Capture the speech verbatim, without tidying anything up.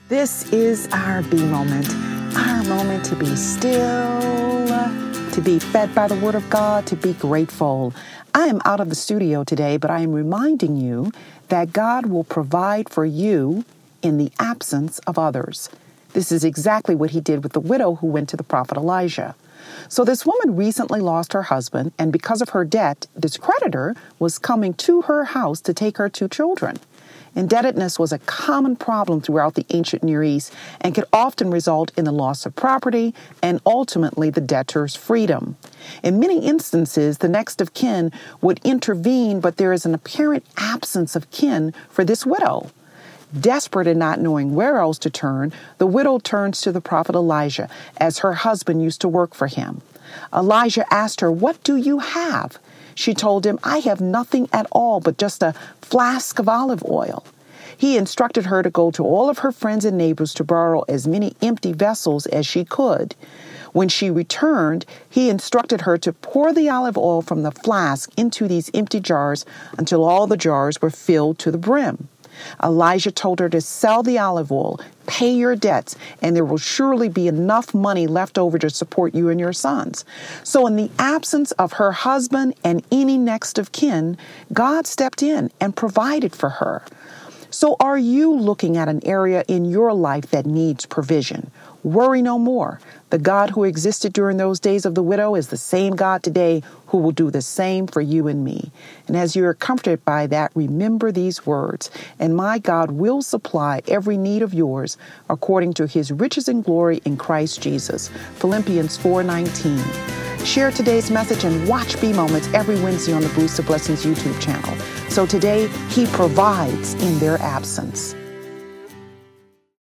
This is our B moment, our moment to be still, to be fed by the Word of God, to be grateful. I am out of the studio today, but I am reminding you that God will provide for you in the absence of others. This is exactly what he did with the widow who went to the prophet Elijah. So this woman recently lost her husband, and because of her debt, this creditor was coming to her house to take her two children. Indebtedness was a common problem throughout the ancient Near East and could often result in the loss of property and ultimately the debtor's freedom. In many instances, the next of kin would intervene, but there is an apparent absence of kin for this widow. Desperate and not knowing where else to turn, the widow turns to the prophet Elijah, as her husband used to work for him. Elijah asked her, "What do you have?" She told him, "I have nothing at all but just a flask of olive oil." He instructed her to go to all of her friends and neighbors to borrow as many empty vessels as she could. When she returned, he instructed her to pour the olive oil from the flask into these empty jars until all the jars were filled to the brim. Elijah told her to sell the olive oil, pay your debts, and there will surely be enough money left over to support you and your sons. So in the absence of her husband and any next of kin, God stepped in and provided for her. So are you looking at an area in your life that needs provision? Worry no more. The God who existed during those days of the widow is the same God today who will do the same for you and me. And as you are comforted by that, remember these words, "And my God will supply every need of yours according to his riches and glory in Christ Jesus." Philippians four nineteen. Share today's message and watch B Moments every Wednesday on the Boost of Blessings YouTube channel. So today, he provides in their absence.